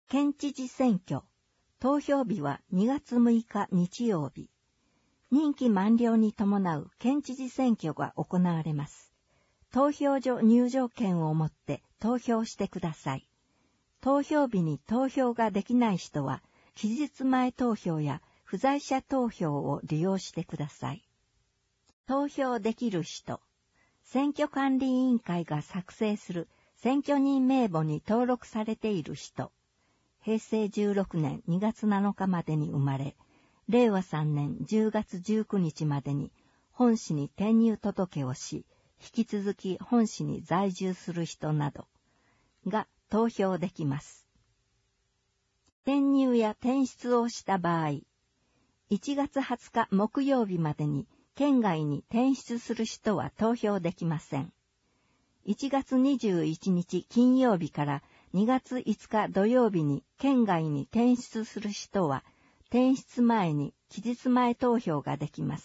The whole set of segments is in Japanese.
県知事選挙。投票日は2月6日日曜日。任期満了に伴う県知事選挙が行われます。投票所入場券を持って投票してください。投票日に投票ができない人は、期日前投票や不在者投票を利用してください。投票できる人。選挙管理委員会が作成する選挙人名簿に登録されている人。平成16年2月7日までに生まれ、令和3年10月19日までに本市に転入届をし、引き続き本市に在住する人などが投票できます。転入や転出をした場合、1月20日木曜日までに県外に転出する人は投票できません。1月21日金曜日から2月5日土曜日に県外に転出する人は、転出前に期日前投票ができます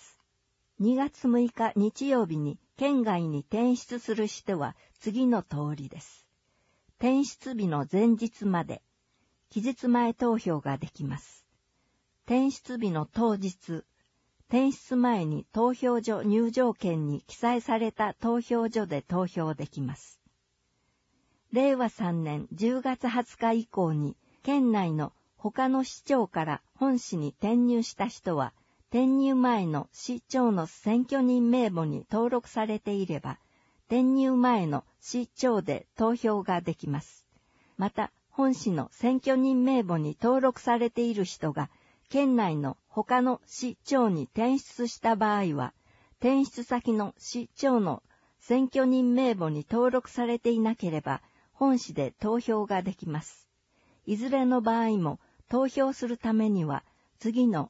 。2月6日日曜日に県外に転出する人は次の通りです。転出日の前日まで、期日前投票ができます。転出日の当日、転出前に投票所入場券に記載された投票所で投票できます。令和3年10月20日以降に県内の他の市町から本市に転入した人は、転入前の市長の選挙人名簿に登録されていれば、転入前の市長で投票ができます。また、本市の選挙人名簿に登録されている人が、県内の他の市長に転出した場合は、転出先の市長の選挙人名簿に登録されていなければ、本市で投票ができます。いずれの場合も投票するためには、次の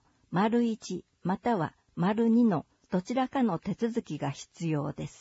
①または②のどちらかの手続きが必要です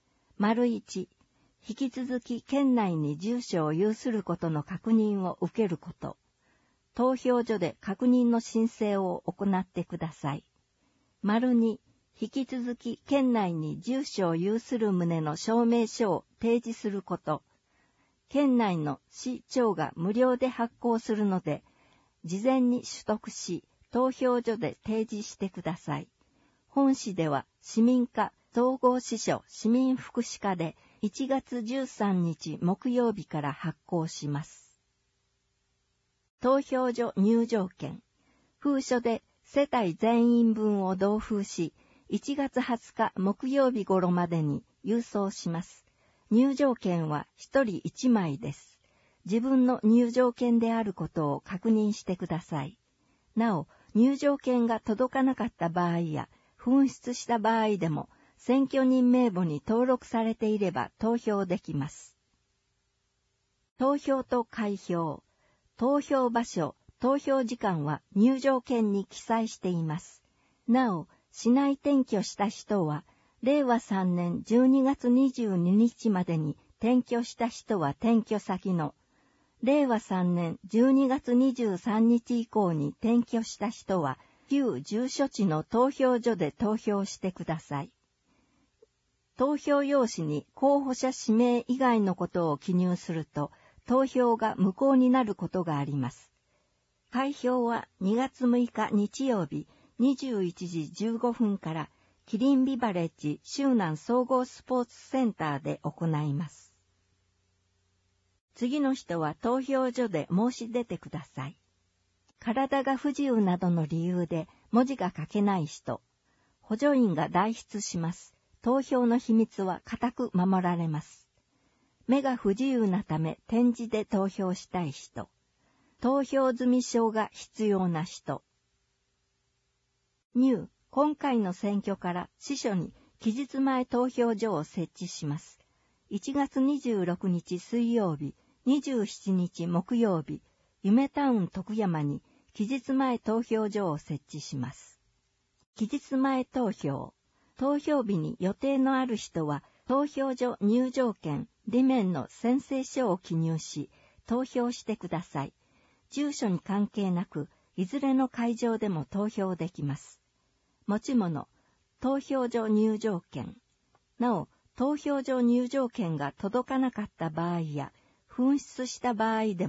。①、引き続き県内に住所を有することの確認を受けること。投票所で確認の申請を行ってください。②、引き続き県内に住所を有する旨の証明書を提示すること。県内の市長が無料で発行するので、事前に取得し、投票所で提示してください。本市では市民課総合支所市民福祉課で1月13日木曜日から発行します。投票所入場券。封書で世帯全員分を同封し、1月20日木曜日頃までに郵送します。入場券は1人1枚です。自分の入場券であることを確認してください。なお、入場券が届かなかった場合や、紛失した場合でも、選挙人名簿に登録されていれば投票できます。投票と開票。投票場所、投票時間は入場券に記載しています。なお、市内転居した人は、令和3年12月22日までに転居した人は転居先の、令和3年12月23日以降に転居した人は、旧住所地の投票所で投票してください。投票用紙に候補者指名以外のことを記入すると、投票が無効になることがあります。開票は2月6日日曜日21時15分から、キリンビバレッジ周南総合スポーツセンターで行います。次の人は投票所で申し出てください。体が不自由などの理由で文字が書けない人、補助員が代筆します。投票の秘密は固く守られます。目が不自由なため点字で投票したい人、投票済証が必要な人。入今回の選挙から支所に期日前投票所を設置します。1月26日水曜日、27日木曜日、夢タウン徳山に期日前投票所を設置します。期日前投票。投票日に予定のある人は投票所入場券、裏面の宣誓書を記入し、投票してください。住所に関係なく、いずれの会場でも投票できます。持ち物、投票所入場券。なお、投票所入場券が届かなかった場合や、紛失した場合でも、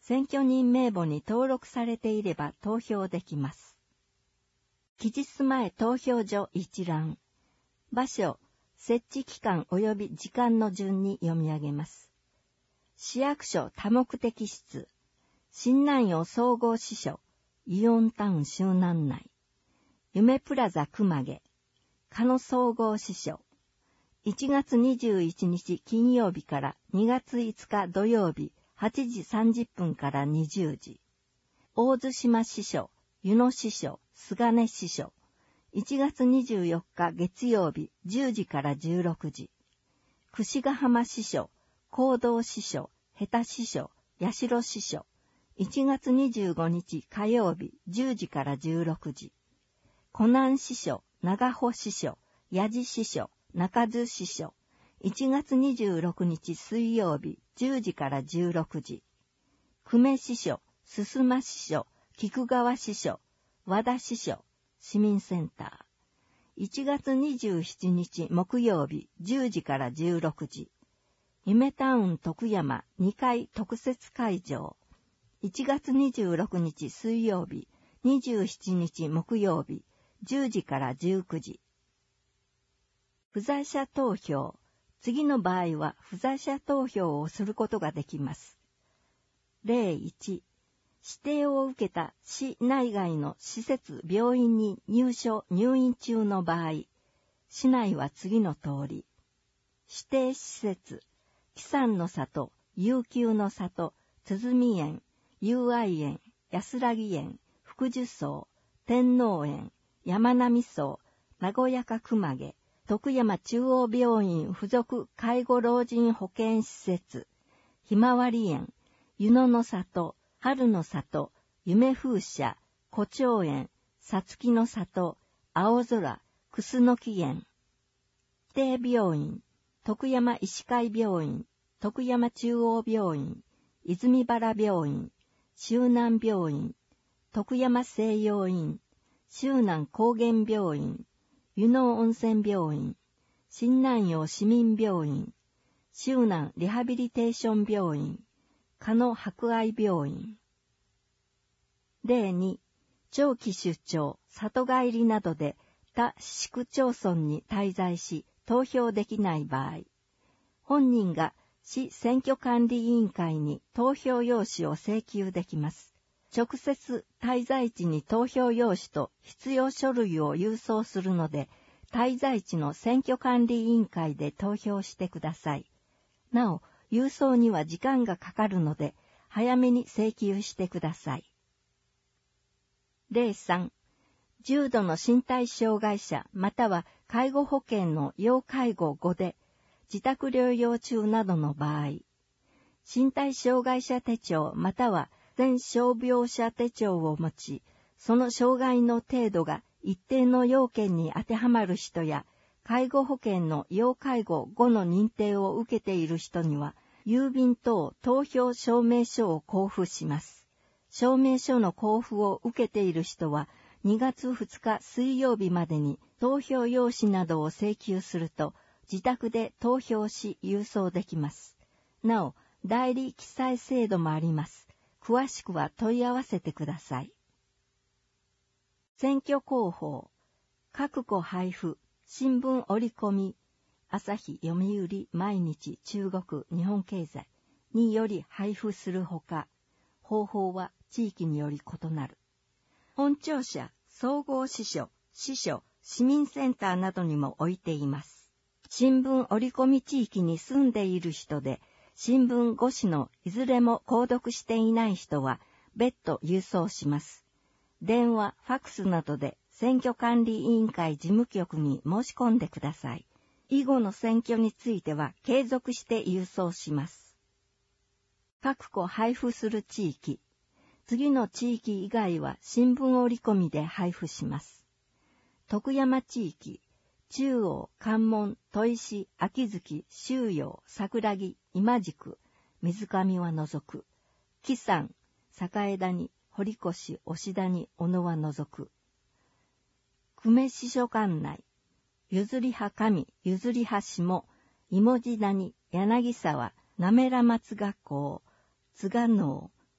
選挙人名簿に登録されていれば投票できます。期日前投票所一覧。場所、設置期間及び時間の順に読み上げます。市役所多目的室、新南陽総合支所、イオンタウン周南内、夢プラザ熊毛、加野総合支所、1月21日金曜日から2月5日土曜日8時30分から20時、大津島支所、湯野支所、菅根支所、1月24日月曜日10時から16時、櫛ヶ浜支所、行動支所、下田支所、八代支所、1月25日火曜日10時から16時、湖南支所、長穂支所、八路支所、中津支所、1月26日水曜日10時から16時、久米支所、須磨支所、菊川支所、和田支所、市民センター。1月27日木曜日10時から16時。夢タウン徳山2階特設会場。1月26日水曜日、27日木曜日10時から19時。不在者投票。次の場合は不在者投票をすることができます。例1。指定を受けた市内外の施設・病院に入院中の場合、市内は次の通り。指定施設、喜山の里、悠久の里、鼓園、友愛園、安らぎ園、福寿荘、天皇園、山並荘、名古屋か熊毛、徳山中央病院附属介護老人保健施設、ひまわり園、湯野の里、春の里、夢風車、胡蝶園、さつきの里、青空、くすのき園。指定病院、徳山医師会病院、徳山中央病院、泉原病院、周南病院、徳山西洋院、周南高原病院、湯野温泉病院、新南陽市民病院、周南リハビリテーション病院、加野博愛病院。例2、長期出張、里帰りなどで他市区町村に滞在し投票できない場合、本人が市選挙管理委員会に投票用紙を請求できます。直接滞在地に投票用紙と必要書類を郵送するので、滞在地の選挙管理委員会で投票してください。なお、郵送には時間がかかるので、早めに請求してください。例3、重度の身体障害者または介護保険の要介護5で自宅療養中などの場合、身体障害者手帳または全傷病者手帳を持ち、その障害の程度が一定の要件に当てはまる人や、介護保険の要介護5の認定を受けている人には、郵便等投票証明書を交付します。証明書の交付を受けている人は、2月2日水曜日までに投票用紙などを請求すると、自宅で投票し郵送できます。なお、代理記載制度もあります。詳しくは問い合わせてください。選挙広報、各個配布、新聞折り込み、朝日読売毎日中国日本経済により配布するほか、方法は地域により異なる。本庁舎、総合支所、支所、市民センターなどにも置いています。新聞折り込み地域に住んでいる人で、新聞5紙のいずれも購読していない人は別途郵送します。電話、ファクスなどで選挙管理委員会事務局に申し込んでください。以後の選挙については継続して郵送します。各個配布する地域。次の地域以外は新聞折り込みで配布します。徳山地域、中央、関門、砥石、秋月、周陽、桜木、今宿、水上は除く。木山、栄谷、堀越、押谷、小野は除く。久米支所管内、譲り派上、譲り派下、芋地谷、柳沢、滑良松学校、津賀能、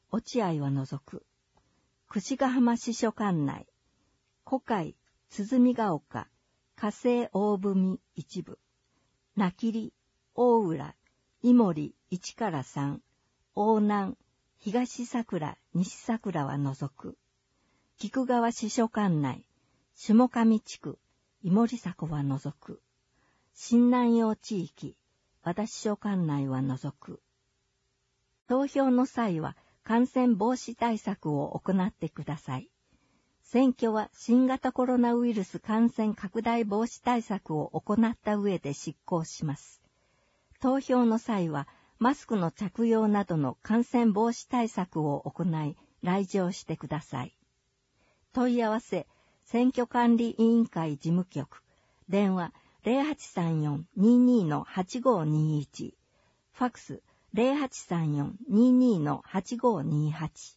落合は除く。櫛ヶ浜支所管内、古海、鼓ヶ丘、加西大文一部、名切、大浦、井森1から3、大南、東桜、西桜は除く。菊川支所管内、下上地区、井森迫は除く。新南陽地域、和田支所管内は除く。投票の際は感染防止対策を行ってください。選挙は新型コロナウイルス感染拡大防止対策を行った上で執行します。投票の際はマスクの着用などの感染防止対策を行い来場してください。問い合わせ、選挙管理委員会事務局、電話 0834-22-8521、ファクス 0834-22-8528